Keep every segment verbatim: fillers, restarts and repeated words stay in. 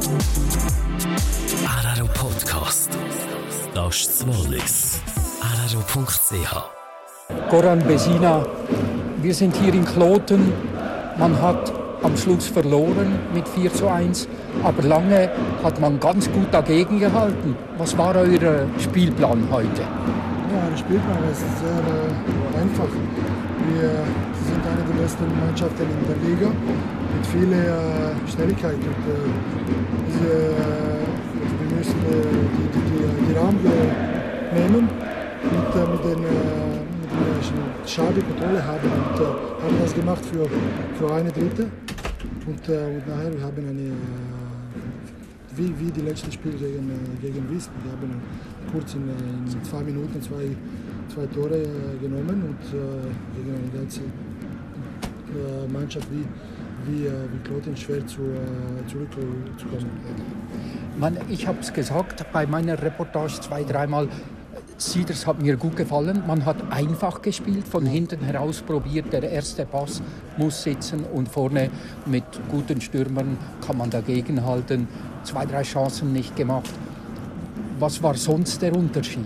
Araro Podcast. Das ist Wallis. araro punkt c h. Goran Besina, wir sind hier in Kloten. Man hat am Schluss verloren mit vier zu eins, aber lange hat man ganz gut dagegen gehalten. Was war euer Spielplan heute? Ja, der Spielplan ist sehr äh, einfach. Wir sind eine der besten Mannschaften in der Liga mit viel äh, Schnelligkeit. Und, äh, diese, äh, wir müssen äh, die, die, die, die Rahmen nehmen und äh, mit den äh, Schade Kontrolle haben und äh, haben das gemacht für, für eine Dritte und, äh, und nachher wir haben eine äh, wie, wie die letzte Spiel gegen, äh, gegen Wiesn. Wir haben äh, kurz in, in zwei Minuten zwei, zwei Tore äh, genommen und äh, gegen eine ganze äh, Mannschaft wie, wie, äh, wie Kloten schwer zu, äh, zurückzukommen. Man, ich habe es gesagt bei meiner Reportage zwei, dreimal. Sieders hat mir gut gefallen. Man hat einfach gespielt, von hinten heraus probiert. Der erste Pass muss sitzen und vorne mit guten Stürmern kann man dagegenhalten. Zwei, drei Chancen nicht gemacht. Was war sonst der Unterschied?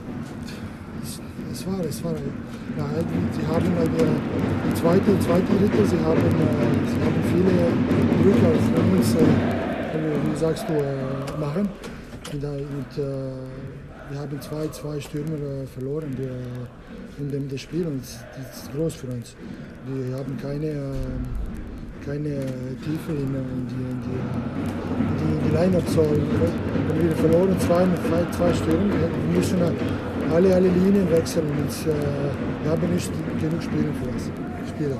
Es war, es war, ja, sie haben die zweite, zweite Ritte, sie haben, sie haben viele Glück auf uns, wie sagst du, machen. Und, und, wir haben zwei, zwei Stürmer äh, verloren die, in dem das Spiel und das, das ist groß für uns. Wir haben keine, äh, keine Tiefe in, in die, in die, in die, in die Line-Up. So, wenn wir verloren zwei, zwei Stürmer, wir müssen alle, alle Linien wechseln und äh, wir haben nicht genug Spieler für das. Spieler.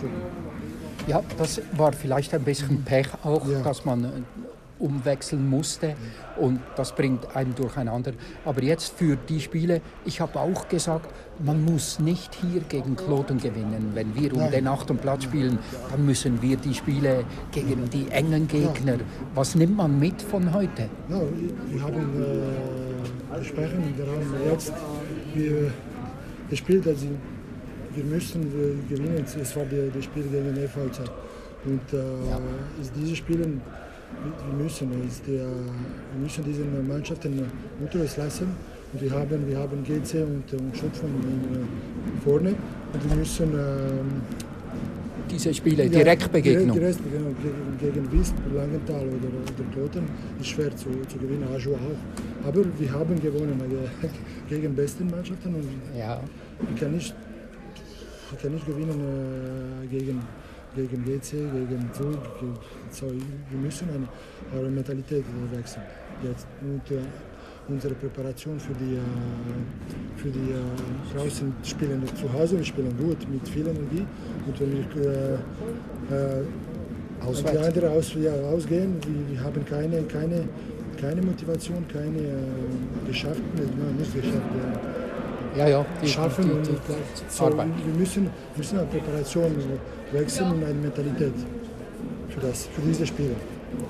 Ja, das war vielleicht ein bisschen Pech auch, ja. dass man umwechseln musste und das bringt einen durcheinander. Aber jetzt für die Spiele, ich habe auch gesagt, man muss nicht hier gegen Kloten gewinnen. Wenn wir um den achten Platz spielen, dann müssen wir die Spiele gegen die engen Gegner. Was nimmt man mit von heute? Ja, wir haben äh, besprochen, wir haben jetzt wir, das Spiel, das wir müssen wir gewinnen. Es war das Spiel gegen F V Z. Und äh, ja. ist diese Spiele Wir müssen, der, wir müssen diesen Mannschaften Unterricht lassen. Und wir haben, wir haben G C und, und Schöpfung vorne. Und wir müssen ähm, diese Spiele, Direktbegegnung. Direkt, genau, gegen, gegen Wiesn, Langenthal oder, oder Kloten ist schwer zu, zu gewinnen, Ajo auch. Aber wir haben gewonnen äh, gegen besten Mannschaften. Und ja. ich, kann nicht, ich kann nicht gewinnen äh, gegen gegen G C, gegen Zug. So, wir müssen eine, eine Mentalität wechseln. Jetzt. Und, äh, unsere Präparation für die, äh, für die äh, draußen spielen zu Hause, wir spielen gut mit viel Energie. Und wenn wir äh, äh, die anderen aus, ja, ausgehen, wir, wir haben keine, keine, keine Motivation, keine äh, geschafft, nein, nicht geschafft. Äh, Ja, ja, die, schaffen die, die, die, und so, wir müssen, müssen eine Präparation wechseln und eine Mentalität für, das, für diese Spiele.